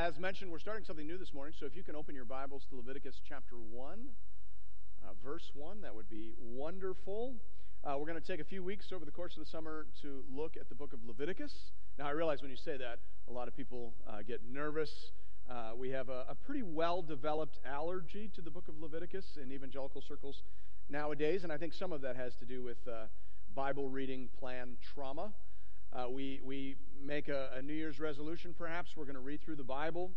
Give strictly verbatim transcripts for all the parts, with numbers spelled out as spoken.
as mentioned, we're starting something new this morning, so if you can open your Bibles to Leviticus chapter one, uh, verse one, that would be wonderful. Uh, we're going to take a few weeks over the course of the summer to look at the book of Leviticus. Now, I realize when you say that, a lot of people uh, get nervous. Uh, we have a, a pretty well-developed allergy to the book of Leviticus in evangelical circles nowadays, and I think some of that has to do with uh, Bible reading plan trauma. Uh, we we make a, a New Year's resolution, perhaps. We're going to read through the Bible.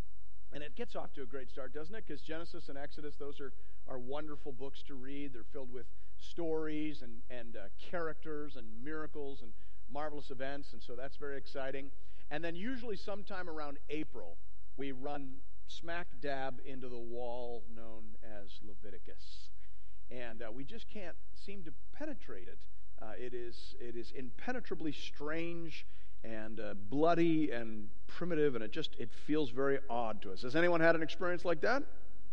And it gets off to a great start, doesn't it? Because Genesis and Exodus, those are, are wonderful books to read. They're filled with stories and, and uh, characters and miracles and marvelous events. And so that's very exciting. And then usually sometime around April, we run smack dab into the wall known as Leviticus. And uh, we just can't seem to penetrate it. Uh, it is it is impenetrably strange and uh, bloody and primitive, and it just it feels very odd to us. Has anyone had an experience like that?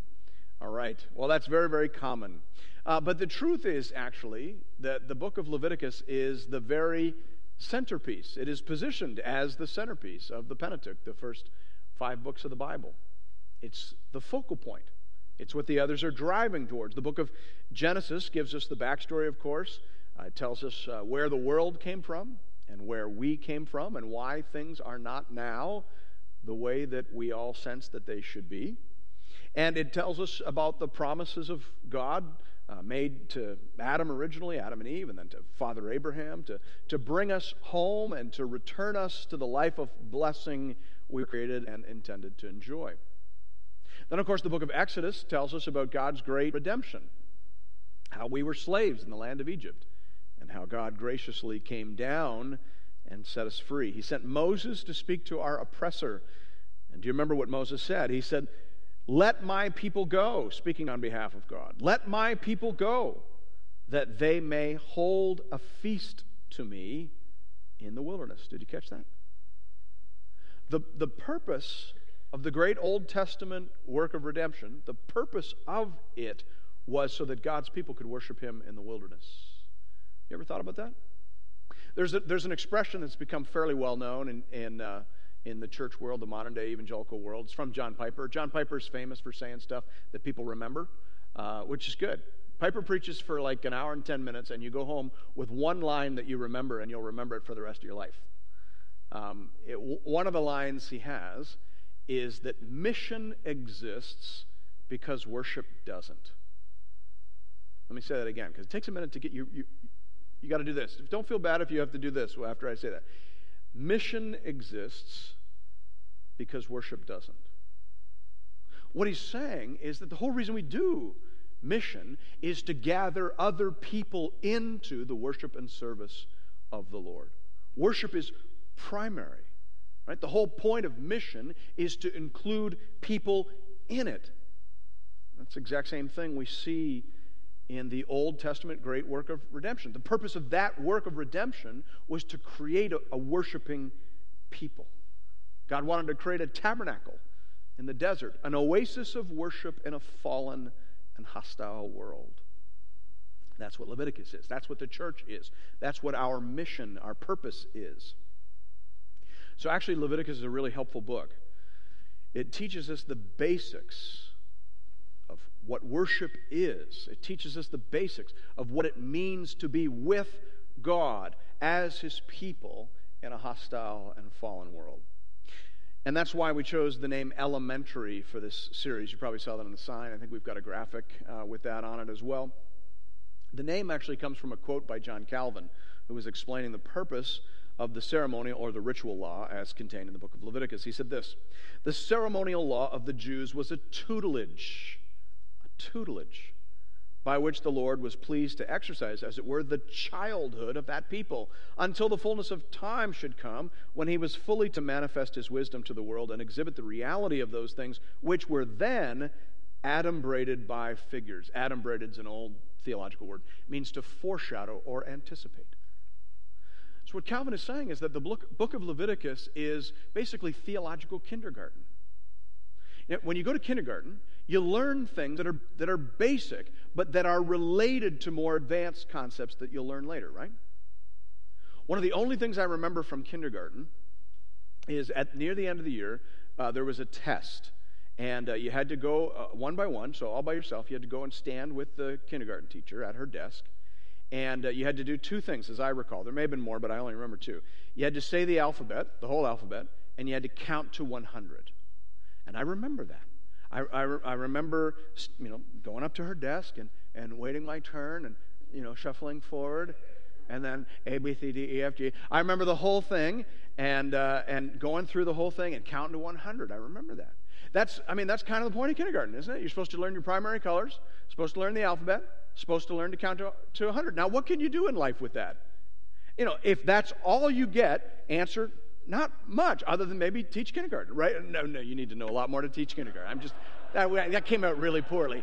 All right. Well, that's very, very common. Uh, but the truth is, actually, that the book of Leviticus is the very centerpiece. It is positioned as the centerpiece of the Pentateuch, the first five books of the Bible. It's the focal point. It's what the others are driving towards. The book of Genesis gives us the backstory, of course. Uh, it tells us uh, where the world came from and where we came from and why things are not now the way that we all sense that they should be. And it tells us about the promises of God uh, made to Adam originally, Adam and Eve, and then to Father Abraham, to, to bring us home and to return us to the life of blessing we were created and intended to enjoy. Then, of course, the book of Exodus tells us about God's great redemption, how we were slaves in the land of Egypt, and how God graciously came down and set us free. He sent Moses to speak to our oppressor. And do you remember what Moses said? He said, "Let my people go," speaking on behalf of God. "Let my people go, that they may hold a feast to me in the wilderness." Did you catch that? The, the purpose of the great Old Testament work of redemption, the purpose of it was so that God's people could worship him in the wilderness. You ever thought about that? There's a, there's an expression that's become fairly well known in in, uh, in the church world, the modern day evangelical world. It's from John Piper. John Piper is famous for saying stuff that people remember, uh, which is good. Piper preaches for like an hour and ten minutes, and you go home with one line that you remember, and you'll remember it for the rest of your life. Um, it, one of the lines he has is that mission exists because worship doesn't. Let me say that again, because it takes a minute to get you. you You got to do this. Don't feel bad if you have to do this after I say that. Mission exists because worship doesn't. What he's saying is that the whole reason we do mission is to gather other people into the worship and service of the Lord. Worship is primary, right? The whole point of mission is to include people in it. That's the exact same thing we see in the Old Testament great work of redemption. The purpose of that work of redemption was to create a, a worshiping people. God wanted to create a tabernacle in the desert, an oasis of worship in a fallen and hostile world. That's what Leviticus is. That's what the church is. That's what our mission, our purpose is. So actually, Leviticus is a really helpful book. It teaches us the basics of what worship is. It teaches us the basics of what it means to be with God as his people in a hostile and fallen world. And that's why we chose the name Elementary for this series. You probably saw that on the sign. I think we've got a graphic uh, with that on it as well. The name actually comes from a quote by John Calvin, who was explaining the purpose of the ceremonial or the ritual law as contained in the book of Leviticus. He said this: "The ceremonial law of the Jews was a tutelage tutelage by which the Lord was pleased to exercise, as it were, the childhood of that people, until the fullness of time should come, when he was fully to manifest his wisdom to the world and exhibit the reality of those things which were then adumbrated by figures." Adumbrated is an old theological word. It means to foreshadow or anticipate. So what Calvin is saying is that the book of Leviticus is basically theological kindergarten. You know, when you go to kindergarten, you learn things that are that are basic, but that are related to more advanced concepts that you'll learn later, right? One of the only things I remember from kindergarten is at near the end of the year, uh, there was a test. And uh, you had to go uh, one by one, so all by yourself. You had to go and stand with the kindergarten teacher at her desk. And uh, you had to do two things, as I recall. There may have been more, but I only remember two. You had to say the alphabet, the whole alphabet, and you had to count to one hundred. And I remember that. I, I, I remember, you know, going up to her desk and, and waiting my turn and, you know, shuffling forward. And then A, B, C, D, E, F, G. I remember the whole thing and uh, and going through the whole thing and counting to one hundred. I remember that. That's, I mean, that's kind of the point of kindergarten, isn't it? You're supposed to learn your primary colors, supposed to learn the alphabet, supposed to learn to count to, to one hundred. Now, what can you do in life with that? You know, if that's all you get, answer not much, other than maybe teach kindergarten, right? No, no, you need to know a lot more to teach kindergarten. I'm just, that, that came out really poorly.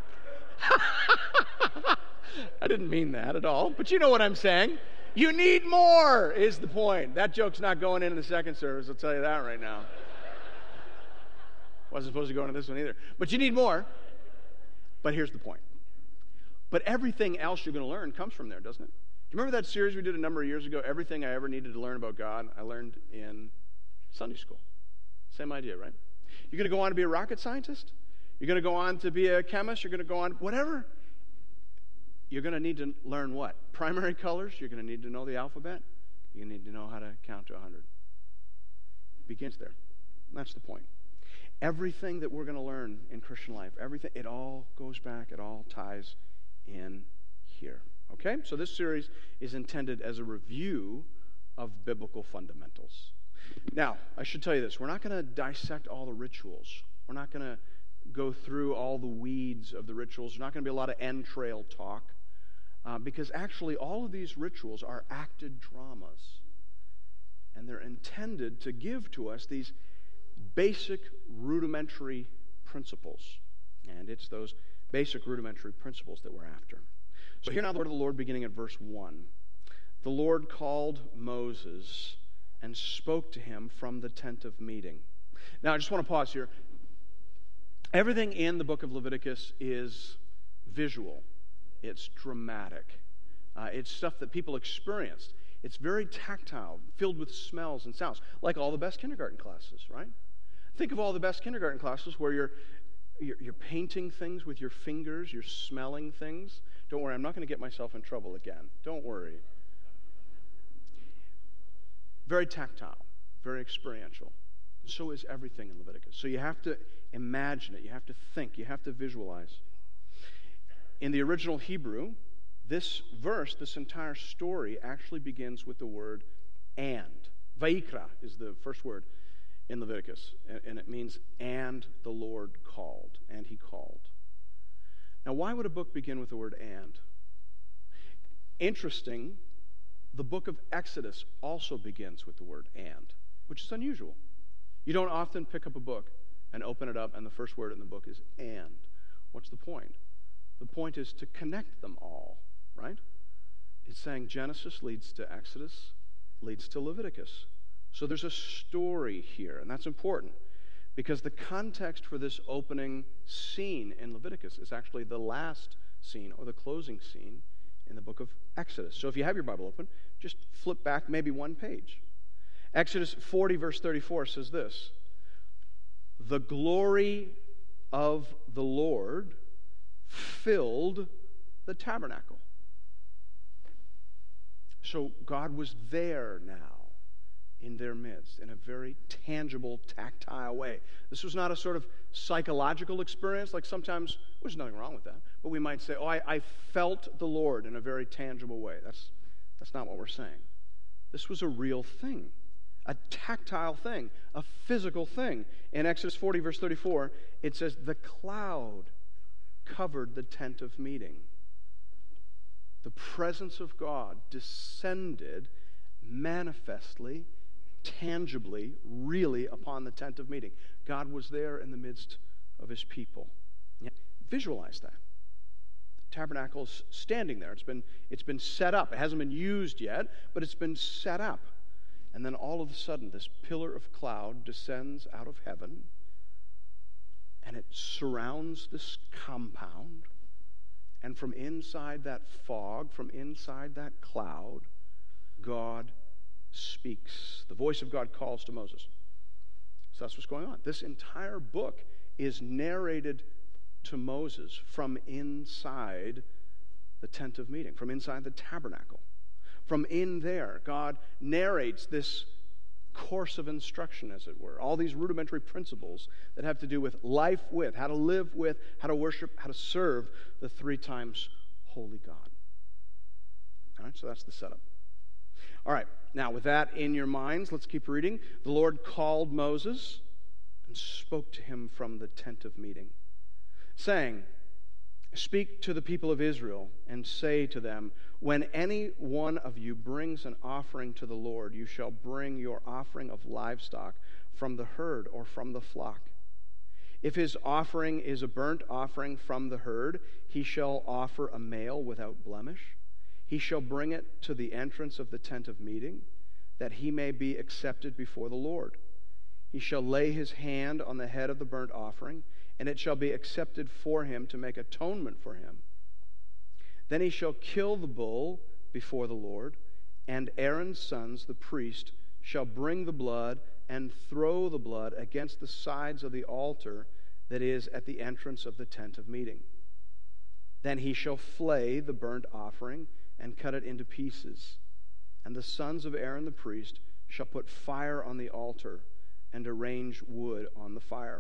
I didn't mean that at all, but you know what I'm saying. You need more is the point. That joke's not going in in the second service, I'll tell you that right now. Wasn't supposed to go into this one either. But you need more. But here's the point. But everything else you're going to learn comes from there, doesn't it? Do you remember that series we did a number of years ago? Everything I ever needed to learn about God, I learned in Sunday school. Same idea, right? You're going to go on to be a rocket scientist? You're going to go on to be a chemist? You're going to go on, whatever. You're going to need to learn what? Primary colors? You're going to need to know the alphabet? You're going to need to know how to count to one hundred. It begins there. That's the point. Everything that we're going to learn in Christian life, everything, it all goes back, it all ties in here. Okay? So this series is intended as a review of biblical fundamentals. Now, I should tell you this. We're not going to dissect all the rituals. We're not going to go through all the weeds of the rituals. There's not going to be a lot of entrail talk. Uh, because actually all of these rituals are acted dramas. And they're intended to give to us these basic rudimentary principles. And it's those basic rudimentary principles that we're after. So hear now the word of the Lord beginning at verse one. The Lord called Moses and spoke to him from the tent of meeting. Now I just want to pause here. Everything in the book of Leviticus is visual. It's dramatic. Uh, it's stuff that people experienced. It's very tactile, filled with smells and sounds, like all the best kindergarten classes, right? Think of all the best kindergarten classes where you're, you're, you're painting things with your fingers, you're smelling things. Don't worry, I'm not going to get myself in trouble again. Don't worry. Very tactile, very experiential. So is everything in Leviticus. So you have to imagine it, you have to think, you have to visualize. In the original Hebrew, this verse, this entire story, actually begins with the word and. Vaikra is the first word in Leviticus, and it means, and the Lord called, and he called. Now, why would a book begin with the word and? Interesting, the book of Exodus also begins with the word and, which is unusual. You don't often pick up a book and open it up, and the first word in the book is and. What's the point? The point is to connect them all, right? It's saying Genesis leads to Exodus, leads to Leviticus. So there's a story here, and that's important because the context for this opening scene in Leviticus is actually the last scene or the closing scene in the book of Exodus. So if you have your Bible open, just flip back maybe one page. Exodus forty, verse thirty-four says this: the glory of the Lord filled the tabernacle. So God was there now in their midst in a very tangible, tactile way. This was not a sort of psychological experience like sometimes, there's nothing wrong with that, but we might say, oh, I, I felt the Lord in a very tangible way. That's, that's not what we're saying. This was a real thing, a tactile thing, a physical thing. In Exodus forty, verse thirty-four, it says, the cloud covered the tent of meeting. The presence of God descended manifestly, tangibly, really upon the tent of meeting. God was there in the midst of his people. Yeah. Visualize that. The tabernacle's standing there. It's been, it's been set up. It hasn't been used yet, but it's been set up. And then all of a sudden, this pillar of cloud descends out of heaven, and it surrounds this compound. And from inside that fog, from inside that cloud, God speaks. The voice of God calls to Moses. So that's what's going on. This entire book is narrated to Moses from inside the tent of meeting, from inside the tabernacle. From in there, God narrates this course of instruction, as it were. All these rudimentary principles that have to do with life with, how to live with, how to worship, how to serve the three times holy God. All right, so that's the setup. All right, now with that in your minds, let's keep reading. The Lord called Moses and spoke to him from the tent of meeting, saying, "Speak to the people of Israel and say to them, when any one of you brings an offering to the Lord, you shall bring your offering of livestock from the herd or from the flock. If his offering is a burnt offering from the herd, he shall offer a male without blemish. He shall bring it to the entrance of the tent of meeting, that he may be accepted before the Lord. He shall lay his hand on the head of the burnt offering, and it shall be accepted for him to make atonement for him. Then he shall kill the bull before the Lord, and Aaron's sons, the priest, shall bring the blood and throw the blood against the sides of the altar that is at the entrance of the tent of meeting. Then he shall flay the burnt offering and cut it into pieces. And the sons of Aaron the priest shall put fire on the altar and arrange wood on the fire.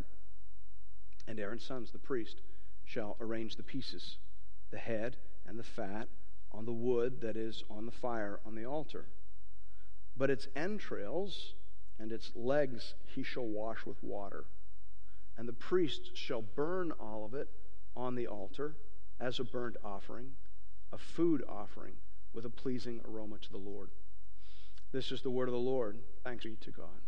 And Aaron's sons, the priest, shall arrange the pieces, the head and the fat, on the wood that is on the fire on the altar. But its entrails and its legs he shall wash with water. And the priest shall burn all of it on the altar as a burnt offering, a food offering with a pleasing aroma to the Lord." This is the word of the Lord. Thanks be to God.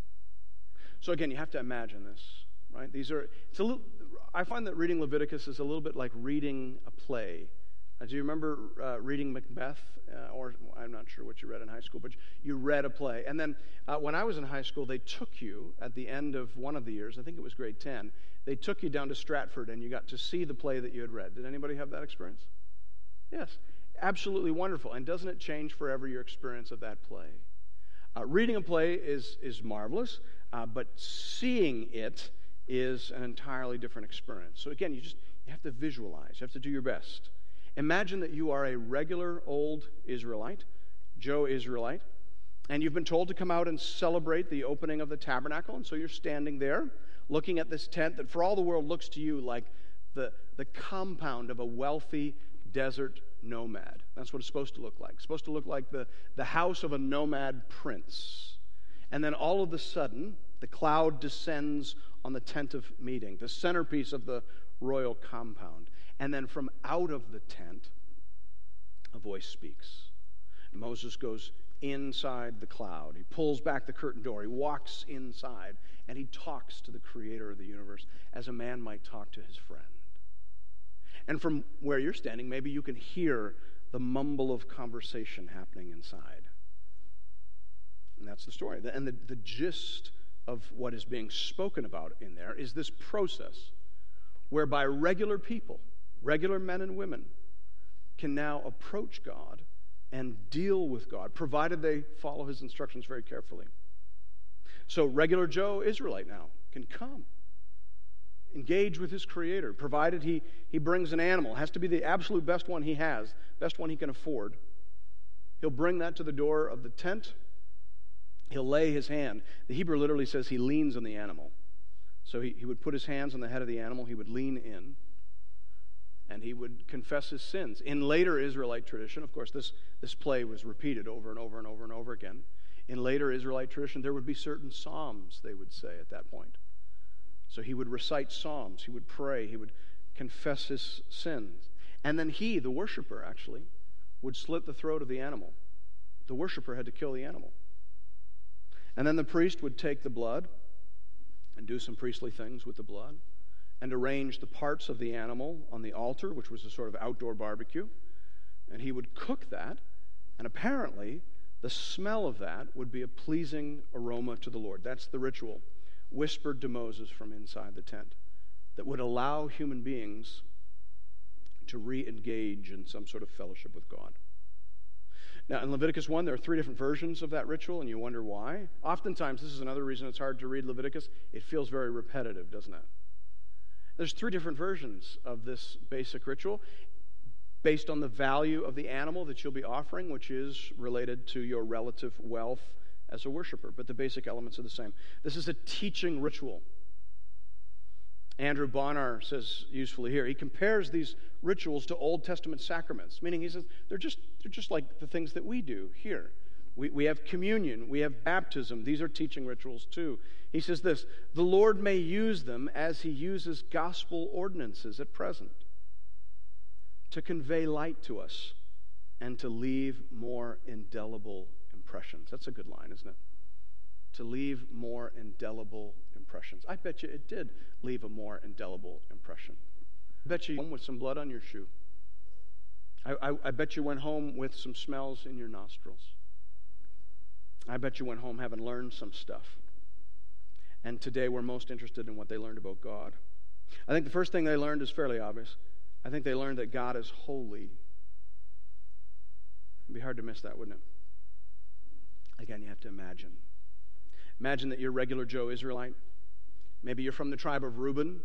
So again, you have to imagine this, right? These are, it's a little, I find that reading Leviticus is a little bit like reading a play. Uh, do you remember uh, reading Macbeth? Uh, or I'm not sure what you read in high school, but you read a play. And then uh, when I was in high school, they took you at the end of one of the years, I think it was grade ten, they took you down to Stratford and you got to see the play that you had read. Did anybody have that experience? Yes. Absolutely wonderful. And doesn't it change forever your experience of that play? Uh, reading a play is, is marvelous, uh, but seeing it is an entirely different experience. So again, you just you have to visualize. You have to do your best. Imagine that you are a regular old Israelite, Joe Israelite, and you've been told to come out and celebrate the opening of the tabernacle, and so you're standing there looking at this tent that for all the world looks to you like the, the compound of a wealthy desert nomad. That's what it's supposed to look like. It's supposed to look like the, the house of a nomad prince. And then all of a sudden, the cloud descends on the tent of meeting, the centerpiece of the royal compound. And then from out of the tent, a voice speaks. And Moses goes inside the cloud. He pulls back the curtain door. He walks inside, and he talks to the creator of the universe as a man might talk to his friend. And from where you're standing, maybe you can hear the mumble of conversation happening inside. And that's the story. And the, the gist of what is being spoken about in there is this process whereby regular people, regular men and women, can now approach God and deal with God, provided they follow his instructions very carefully. So regular Joe Israelite now can come, engage with his creator, provided he, he brings an animal. It has to be the absolute best one he has, best one he can afford. He'll bring that to the door of the tent. He'll lay his hand. The Hebrew literally says he leans on the animal. So he, he would put his hands on the head of the animal. He would lean in, and he would confess his sins. In later Israelite tradition, of course, this, this play was repeated over and over and over and over again. In later Israelite tradition, there would be certain psalms, they would say at that point. So he would recite psalms, he would pray, he would confess his sins. And then he, the worshiper actually, would slit the throat of the animal. The worshiper had to kill the animal. And then the priest would take the blood and do some priestly things with the blood and arrange the parts of the animal on the altar, which was a sort of outdoor barbecue. And he would cook that, and apparently the smell of that would be a pleasing aroma to the Lord. That's the ritual whispered to Moses from inside the tent that would allow human beings to re-engage in some sort of fellowship with God. Now, in Leviticus one, there are three different versions of that ritual, and you wonder why. Oftentimes, this is another reason it's hard to read Leviticus. It feels very repetitive, doesn't it? There's three different versions of this basic ritual based on the value of the animal that you'll be offering, which is related to your relative wealth as a worshiper. But the basic elements are the same. This is a teaching ritual. Andrew Bonar says usefully here, he compares these rituals to Old Testament sacraments, meaning he says they're just they're just like the things that we do here. We, we have communion, we have baptism. These are teaching rituals too. He says this, the Lord may use them as he uses gospel ordinances at present to convey light to us and to leave more indelible impressions. That's a good line, isn't it? To leave more indelible impressions. I bet you it did leave a more indelible impression. I bet you went home with some blood on your shoe. I, I, I bet you went home with some smells in your nostrils. I bet you went home having learned some stuff. And today we're most interested in what they learned about God. I think the first thing they learned is fairly obvious. I think they learned that God is holy. It'd be hard to miss that, wouldn't it? Again, you have to imagine. Imagine that you're regular Joe Israelite. Maybe you're from the tribe of Reuben.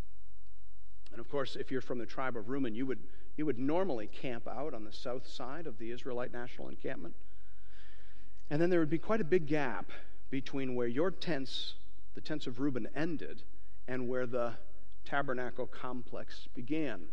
And of course, if you're from the tribe of Reuben, you would, you would normally camp out on the south side of the Israelite national encampment. And then there would be quite a big gap between where your tents, the tents of Reuben, ended and where the tabernacle complex began.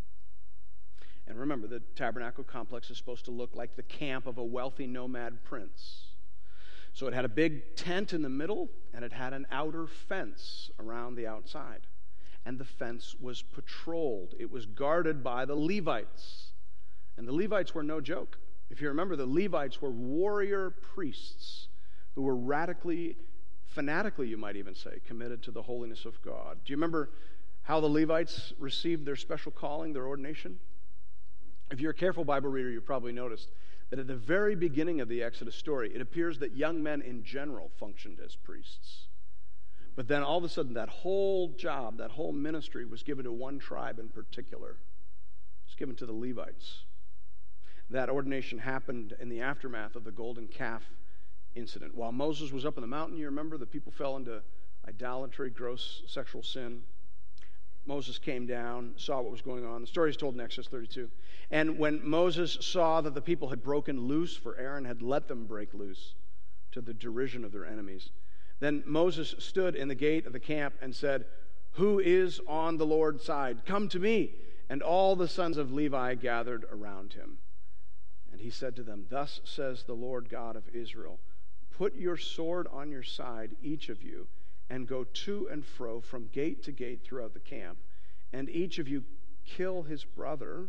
And remember, the tabernacle complex is supposed to look like the camp of a wealthy nomad prince. So it had a big tent in the middle, and it had an outer fence around the outside. And the fence was patrolled. It was guarded by the Levites. And the Levites were no joke. If you remember, the Levites were warrior priests who were radically, fanatically, you might even say, committed to the holiness of God. Do you remember how the Levites received their special calling, their ordination? If you're a careful Bible reader, you've probably noticed that at the very beginning of the Exodus story, it appears that young men in general functioned as priests. But then all of a sudden, that whole job, that whole ministry was given to one tribe in particular. It was given to the Levites. That ordination happened in the aftermath of the golden calf incident. While Moses was up in the mountain, you remember, the people fell into idolatry, gross sexual sin. Moses came down, saw what was going on. The story is told in Exodus thirty-two. And when Moses saw that the people had broken loose, for Aaron had let them break loose to the derision of their enemies, then Moses stood in the gate of the camp and said, "Who is on the Lord's side? Come to me." And all the sons of Levi gathered around him. And he said to them, "Thus says the Lord God of Israel, put your sword on your side, each of you, and go to and fro from gate to gate throughout the camp, and each of you kill his brother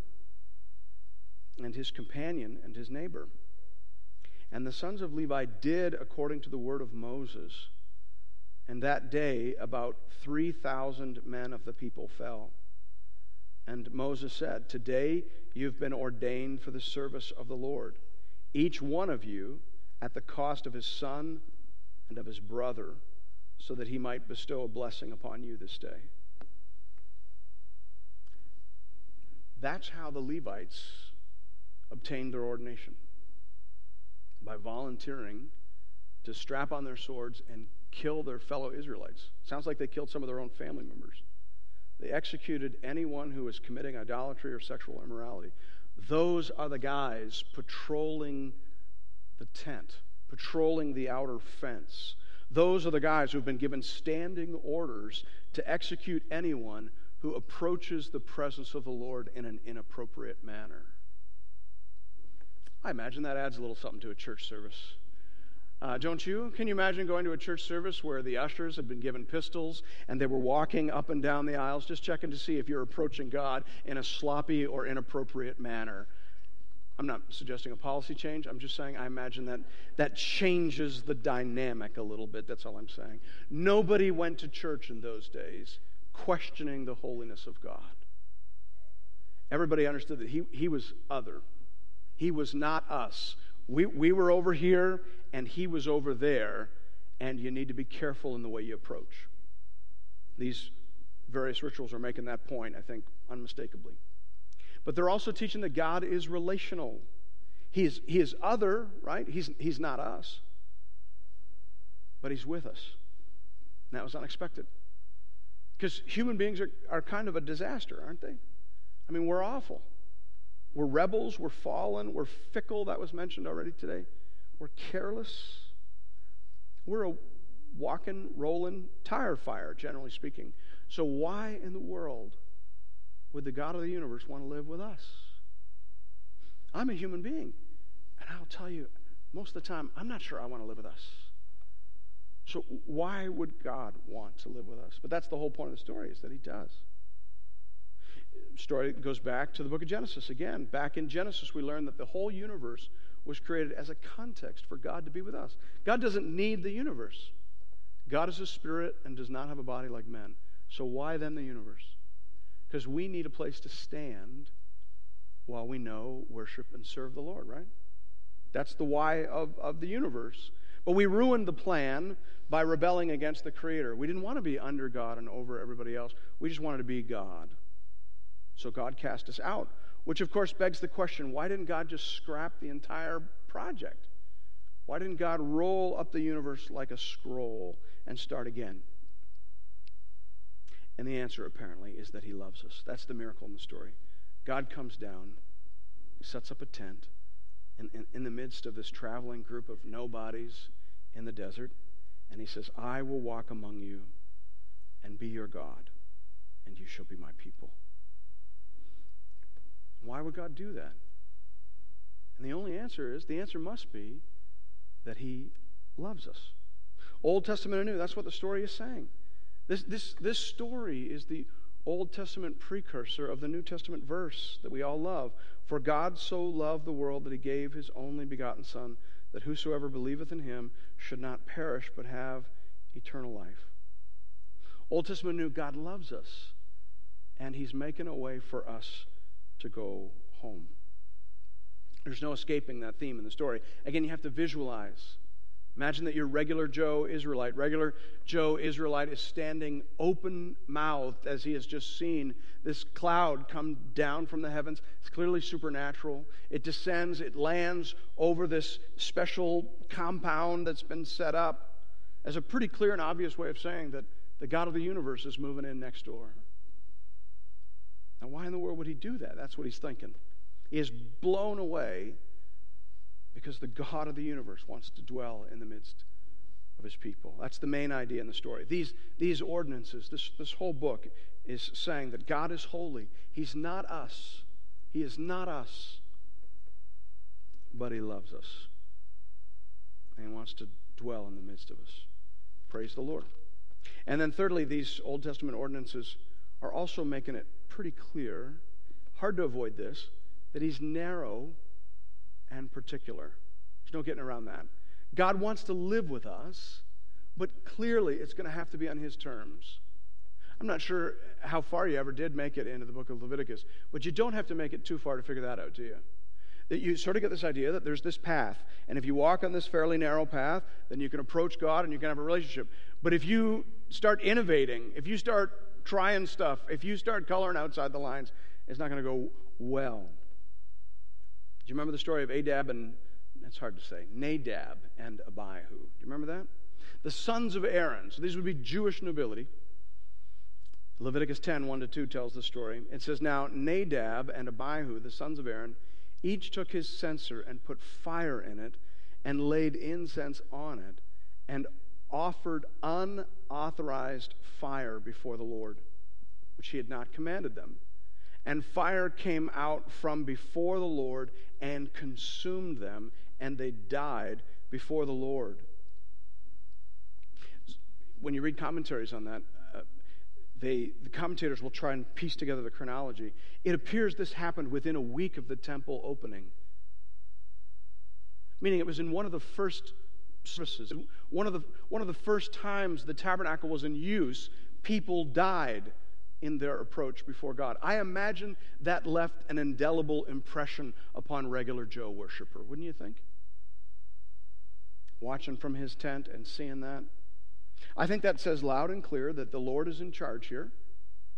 and his companion and his neighbor." And the sons of Levi did according to the word of Moses. And that day about three thousand men of the people fell. And Moses said, "Today you've been ordained for the service of the Lord, each one of you at the cost of his son and of his brother, so that he might bestow a blessing upon you this day." That's how the Levites obtained their ordination. By volunteering to strap on their swords and kill their fellow Israelites. Sounds like they killed some of their own family members. They executed anyone who was committing idolatry or sexual immorality. Those are the guys patrolling the tent, patrolling the outer fence. Those are the guys who have been given standing orders to execute anyone who approaches the presence of the Lord in an inappropriate manner. I imagine that adds a little something to a church service. Uh, don't you? Can you imagine going to a church service where the ushers had been given pistols and they were walking up and down the aisles just checking to see if you're approaching God in a sloppy or inappropriate manner? I'm not suggesting a policy change. I'm just saying I imagine that that changes the dynamic a little bit. That's all I'm saying. Nobody went to church in those days questioning the holiness of God. Everybody understood that he, he was other. He was not us. We, we were over here and he was over there, and you need to be careful in the way you approach. These various rituals are making that point, I think, unmistakably. But they're also teaching that God is relational. He is, he is other, right? He's, he's not us. But he's with us. And that was unexpected. Because human beings are, are kind of a disaster, aren't they? I mean, we're awful. We're rebels, we're fallen, we're fickle, that was mentioned already today. We're careless. We're a walking, rolling tire fire, generally speaking. So why in the world would the God of the universe want to live with us? I'm a human being. And I'll tell you, most of the time, I'm not sure I want to live with us. So why would God want to live with us? But that's the whole point of the story, is that he does. The story goes back to the book of Genesis. Again, back in Genesis, we learn that the whole universe was created as a context for God to be with us. God doesn't need the universe. God is a spirit and does not have a body like men. So why then the universe? Because we need a place to stand while we know, worship, and serve the Lord, right? That's the why of, of the universe. But we ruined the plan by rebelling against the Creator. We didn't want to be under God and over everybody else. We just wanted to be God. So God cast us out, which of course begs the question, why didn't God just scrap the entire project? Why didn't God roll up the universe like a scroll and start again? And the answer apparently is that he loves us. That's the miracle in the story. God comes down, sets up a tent in, in, in the midst of this traveling group of nobodies in the desert, and he says, I will walk among you and be your God, and you shall be my people. Why would God do that? And the only answer is, the answer must be that he loves us. Old Testament and New, that's what the story is saying. This, this, this story is the Old Testament precursor of the New Testament verse that we all love. For God so loved the world that he gave his only begotten Son, that whosoever believeth in him should not perish but have eternal life. Old Testament and New, God loves us, and he's making a way for us to go home. There's no escaping that theme in the story. Again, you have to visualize. Imagine that your regular Joe Israelite, regular Joe Israelite is standing open-mouthed as he has just seen this cloud come down from the heavens. It's clearly supernatural. It descends, it lands over this special compound that's been set up as a pretty clear and obvious way of saying that the God of the universe is moving in next door. Now, why in the world would he do that? That's what he's thinking. He is blown away because the God of the universe wants to dwell in the midst of his people. That's the main idea in the story. These, these ordinances, this, this whole book is saying that God is holy. He's not us. He is not us. But he loves us. And he wants to dwell in the midst of us. Praise the Lord. And then thirdly, these Old Testament ordinances are also making it pretty clear, hard to avoid this, that he's narrow and particular. There's no getting around that. God wants to live with us, but clearly it's going to have to be on his terms. I'm not sure how far you ever did make it into the book of Leviticus, but you don't have to make it too far to figure that out, do you? That you sort of get this idea that there's this path, and if you walk on this fairly narrow path, then you can approach God and you can have a relationship. But if you start innovating, if you start trying stuff, if you start coloring outside the lines, it's not going to go well. Do you remember the story of Adab and, that's hard to say, Nadab and Abihu? Do you remember that? The sons of Aaron. So these would be Jewish nobility. Leviticus ten, one to two tells the story. It says, now Nadab and Abihu, the sons of Aaron, each took his censer and put fire in it and laid incense on it and offered unauthorized fire before the Lord, which he had not commanded them. And fire came out from before the Lord and consumed them, and they died before the Lord. When you read commentaries on that, uh, they, the commentators will try and piece together the chronology. It appears this happened within a week of the temple opening. Meaning it was in one of the first services, one of the, one of the first times the tabernacle was in use, people died in their approach before God. I imagine that left an indelible impression upon regular Joe worshiper, wouldn't you think? Watching from his tent and seeing that. I think that says loud and clear that the Lord is in charge here,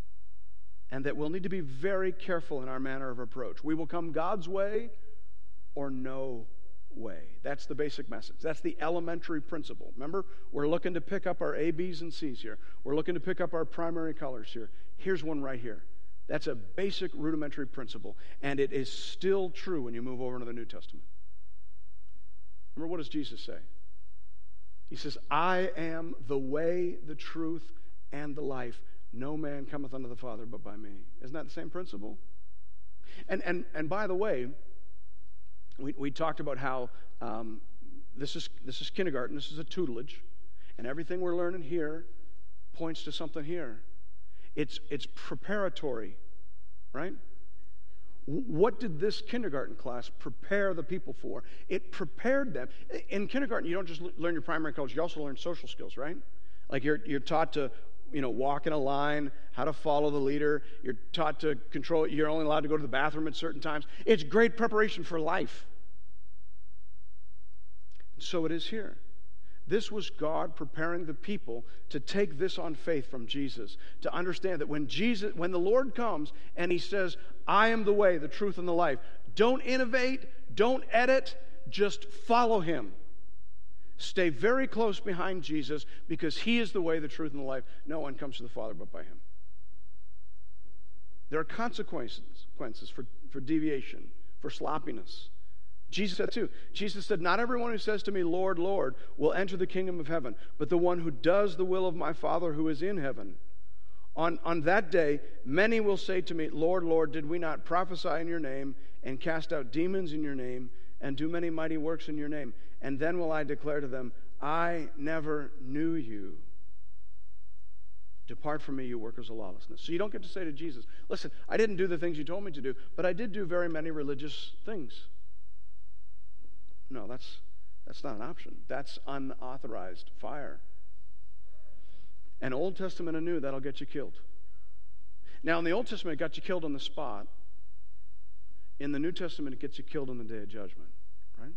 and that we'll need to be very careful in our manner of approach. We will come God's way or no way. That's the basic message. That's the elementary principle. Remember, we're looking to pick up our A, B's, and C's here. We're looking to pick up our primary colors here. Here's one right here. That's a basic rudimentary principle, and it is still true when you move over into the New Testament. Remember, what does Jesus say? He says, I am the way, the truth, and the life. No man cometh unto the Father but by me. Isn't that the same principle? And and and by the way, we, we talked about how um, this is this is kindergarten, this is a tutelage, and everything we're learning here points to something here. It's it's preparatory, right? What did this kindergarten class prepare the people for? It prepared them. In kindergarten, you don't just learn your primary colors, you also learn social skills, right? Like you're you're taught to, you know, walk in a line, how to follow the leader. You're taught to control, you're only allowed to go to the bathroom at certain times. It's great preparation for life. So it is here. This was God preparing the people to take this on faith from Jesus, to understand that when Jesus, when the Lord comes and he says, I am the way, the truth, and the life, don't innovate, don't edit, just follow him. Stay very close behind Jesus because he is the way, the truth, and the life. No one comes to the Father but by him. There are consequences for, for deviation, for sloppiness. Jesus said too. Jesus said, not everyone who says to me, Lord, Lord, will enter the kingdom of heaven, but the one who does the will of my Father who is in heaven. On, on that day, many will say to me, Lord, Lord, did we not prophesy in your name and cast out demons in your name and do many mighty works in your name? And then will I declare to them, I never knew you. Depart from me, you workers of lawlessness. So you don't get to say to Jesus, listen, I didn't do the things you told me to do, but I did do very many religious things. No, that's that's not an option. That's unauthorized fire. And Old Testament and New, that'll get you killed. Now, in the Old Testament, it got you killed on the spot. In the New Testament, it gets you killed on the day of judgment, right?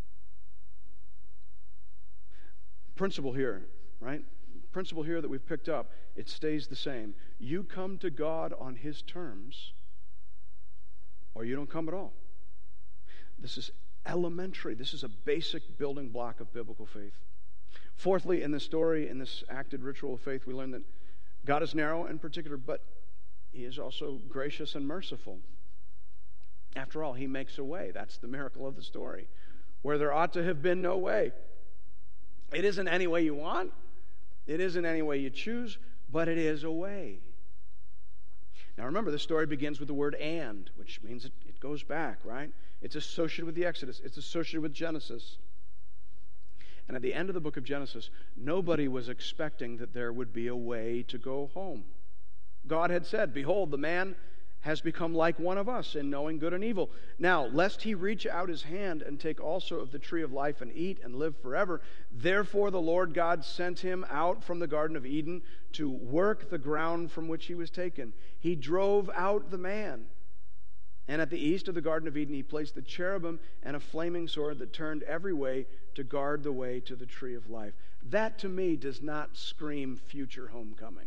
Principle here, right? Principle here that we've picked up, it stays the same. You come to God on his terms, or you don't come at all. This is elementary. This is a basic building block of biblical faith. Fourthly, in this story, in this acted ritual of faith, we learn that God is narrow and particular, but he is also gracious and merciful. After all, he makes a way. That's the miracle of the story. Where there ought to have been no way. It isn't any way you want. It isn't any way you choose, but it is a way. Now remember, this story begins with the word and, which means it, it goes back, right? It's associated with the Exodus. It's associated with Genesis. And at the end of the book of Genesis, nobody was expecting that there would be a way to go home. God had said, behold, the man has become like one of us in knowing good and evil. Now, lest he reach out his hand and take also of the tree of life and eat and live forever, therefore the Lord God sent him out from the Garden of Eden to work the ground from which he was taken. He drove out the man. And at the east of the Garden of Eden, he placed the cherubim and a flaming sword that turned every way to guard the way to the tree of life. That, to me, does not scream future homecoming.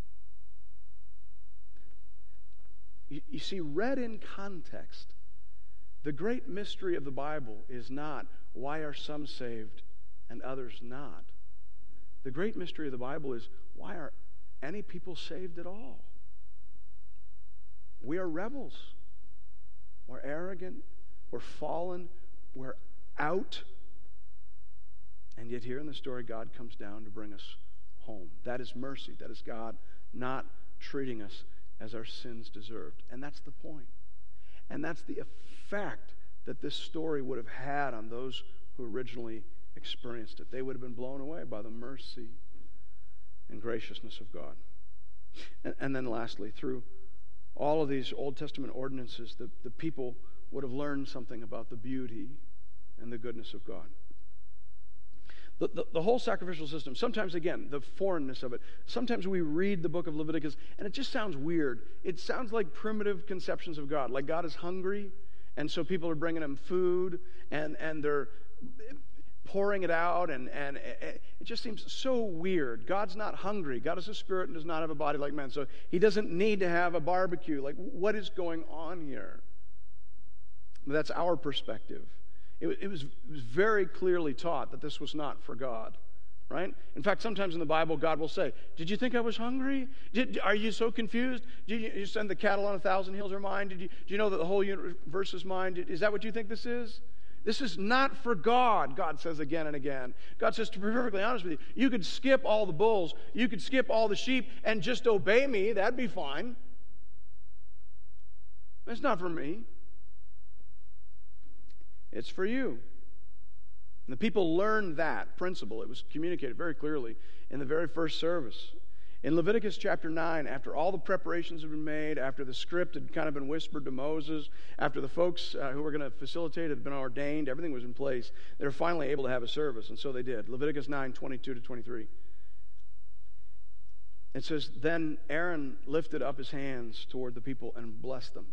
You, you see, read in context, the great mystery of the Bible is not why are some saved and others not. The great mystery of the Bible is why are any people saved at all? We are rebels. We're arrogant, we're fallen, we're out. And yet here in the story, God comes down to bring us home. That is mercy. That is God not treating us as our sins deserved. And that's the point. And that's the effect that this story would have had on those who originally experienced it. They would have been blown away by the mercy and graciousness of God. And, and then lastly, through all of these Old Testament ordinances, the, the people would have learned something about the beauty and the goodness of God. The, the, the whole sacrificial system, sometimes, again, the foreignness of it, sometimes we read the book of Leviticus, and it just sounds weird. It sounds like primitive conceptions of God, like God is hungry, and so people are bringing him food, and, and they're pouring it out, and, and it just seems so weird. God's not hungry. God is a spirit and does not have a body like man, so he doesn't need to have a barbecue. Like, what is going on here? That's our perspective. It, it, was, it was very clearly taught that this was not for God, right? In fact, sometimes in the Bible, God will say, did you think I was hungry? Did, are you so confused? Did you, you send the cattle on a thousand hills are mine? Did you, do you know that the whole universe is mine? Did, is that what you think this is? This is not for God, God says again and again. God says, to be perfectly honest with you, you could skip all the bulls, you could skip all the sheep, and just obey me. That'd be fine. It's not for me. It's for you. And the people learned that principle. It was communicated very clearly in the very first service. In Leviticus chapter nine, after all the preparations had been made, after the script had kind of been whispered to Moses, after the folks uh, who were going to facilitate had been ordained, everything was in place, they were finally able to have a service, and so they did. Leviticus nine, twenty-two to twenty-three. It says, then Aaron lifted up his hands toward the people and blessed them.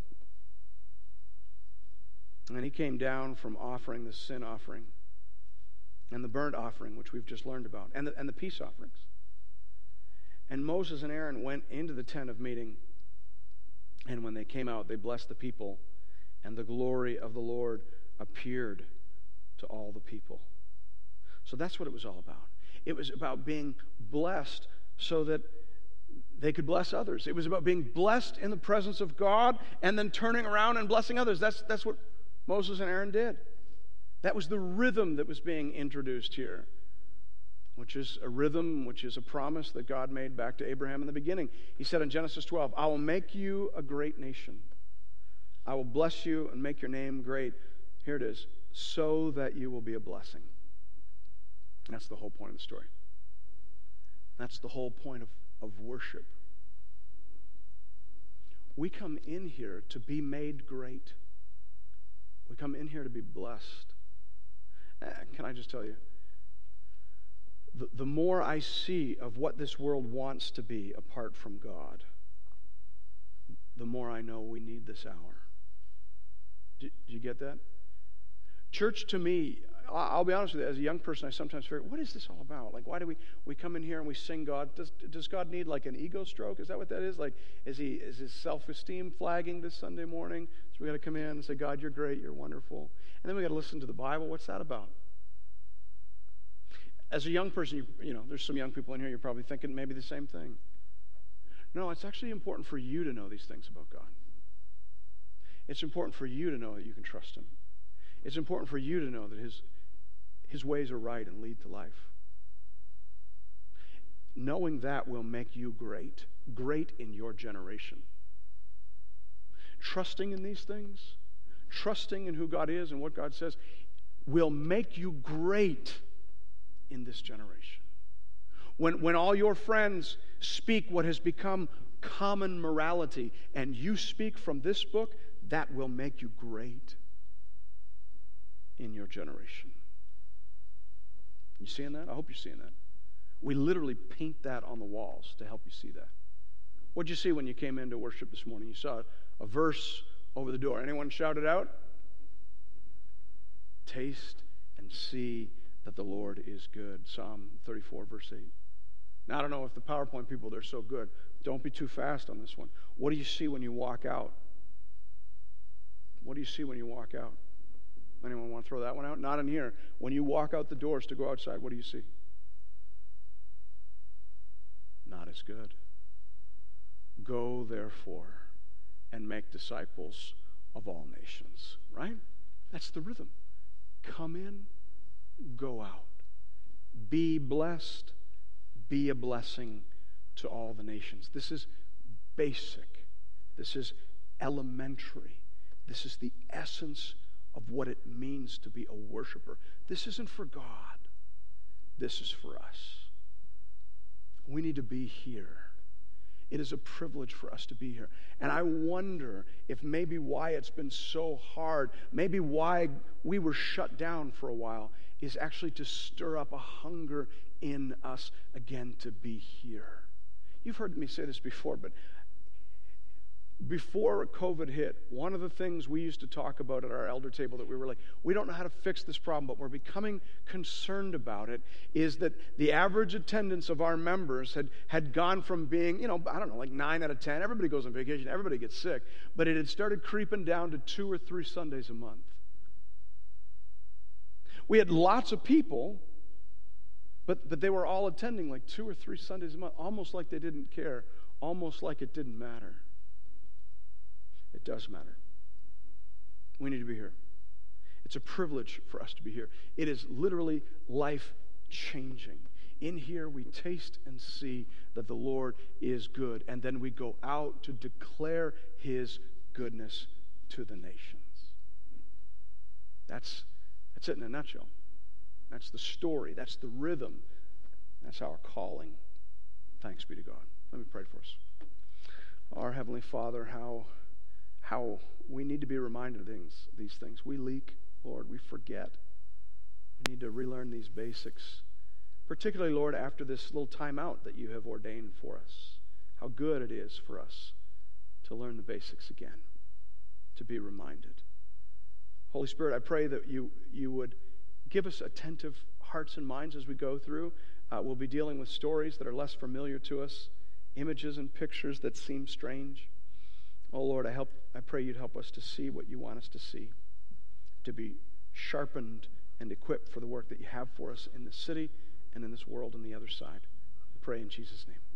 And then he came down from offering the sin offering and the burnt offering, which we've just learned about, and the, and the peace offerings. And Moses and Aaron went into the tent of meeting, and when they came out, they blessed the people, and the glory of the Lord appeared to all the people. So that's what it was all about. It was about being blessed so that they could bless others. It was about being blessed in the presence of God and then turning around and blessing others. That's, that's what Moses and Aaron did. That was the rhythm that was being introduced here, which is a rhythm, which is a promise that God made back to Abraham in the beginning. He said in Genesis twelve, I will make you a great nation. I will bless you and make your name great. Here it is, so that you will be a blessing. That's the whole point of the story. That's the whole point of, of worship. We come in here to be made great. We come in here to be blessed. Eh, can I just tell you? The, the more I see of what this world wants to be apart from God, the more I know we need this hour. Do, do you get that? Church to me, I'll be honest with you, as a young person, I sometimes figure, what is this all about? Like, why do we, we come in here and we sing God? Does, does God need like an ego stroke? Is that what that is? Like, is he is his self-esteem flagging this Sunday morning? So we got to come in and say, God, you're great, you're wonderful. And then we got to listen to the Bible. What's that about? As a young person, you, you know, there's some young people in here, you're probably thinking maybe the same thing. No, it's actually important for you to know these things about God. It's important for you to know that you can trust him. It's important for you to know that his, his ways are right and lead to life. Knowing that will make you great, great in your generation. Trusting in these things, trusting in who God is and what God says, will make you great in this generation. When, when all your friends speak what has become common morality and you speak from this book, that will make you great in your generation. You seeing that? I hope you're seeing that. We literally paint that on the walls to help you see that. What did you see when you came into worship this morning? You saw a verse over the door. Anyone shout it out? Taste and see that the Lord is good. Psalm thirty-four, verse eight. Now, I don't know if the PowerPoint people, they're so good. Don't be too fast on this one. What do you see when you walk out? What do you see when you walk out? Anyone want to throw that one out? Not in here. When you walk out the doors to go outside, what do you see? Not as good. Go, therefore, and make disciples of all nations. Right? That's the rhythm. Come in, go out. Be blessed. Be a blessing to all the nations. This is basic. This is elementary. This is the essence of what it means to be a worshiper. This isn't for God. This is for us. We need to be here. It is a privilege for us to be here. And I wonder if maybe why it's been so hard, maybe why we were shut down for a while, is actually to stir up a hunger in us again to be here. You've heard me say this before, but before COVID hit, one of the things we used to talk about at our elder table that we were like, we don't know how to fix this problem, but we're becoming concerned about it, is that the average attendance of our members had, had gone from being, you know, I don't know, like nine out of ten. Everybody goes on vacation. Everybody gets sick. But it had started creeping down to two or three Sundays a month. We had lots of people, but, but they were all attending like two or three Sundays a month, almost like they didn't care, almost like it didn't matter. It does matter. We need to be here. It's a privilege for us to be here. It is literally life-changing. In here, we taste and see that the Lord is good, and then we go out to declare His goodness to the nations. That's, that's it in a nutshell. That's the story. That's the rhythm. That's our calling. Thanks be to God. Let me pray for us. Our Heavenly Father, how, how we need to be reminded of things, these things. We leak, Lord. We forget. We need to relearn these basics. Particularly, Lord, after this little time out that you have ordained for us. How good it is for us to learn the basics again, to be reminded. Holy Spirit, I pray that you, you would give us attentive hearts and minds as we go through. Uh, we'll be dealing with stories that are less familiar to us, images and pictures that seem strange. Oh, Lord, I, help, I pray you'd help us to see what you want us to see, to be sharpened and equipped for the work that you have for us in this city and in this world on the other side. I pray in Jesus' name.